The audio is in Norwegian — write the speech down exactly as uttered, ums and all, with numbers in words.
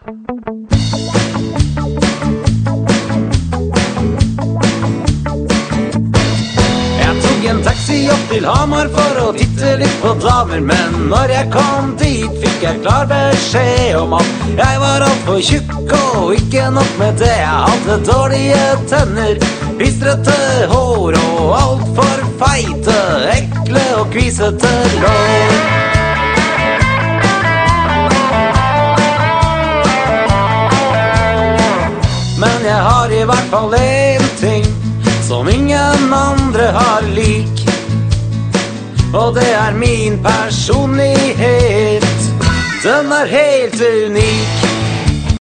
En taxi opp til Hamar for å titte litt på damer, men når jeg kom dit fikk jeg klar beskjed om at jeg var alt for tjukk, og ikke nok med det, jeg hadde dårlige tenner, pistrete hår og alt for feite, ekle og kvisete lår. Men jeg har i hvert fall en ting som ingen andre har lik, og det er min personlighet. Den er helt unik.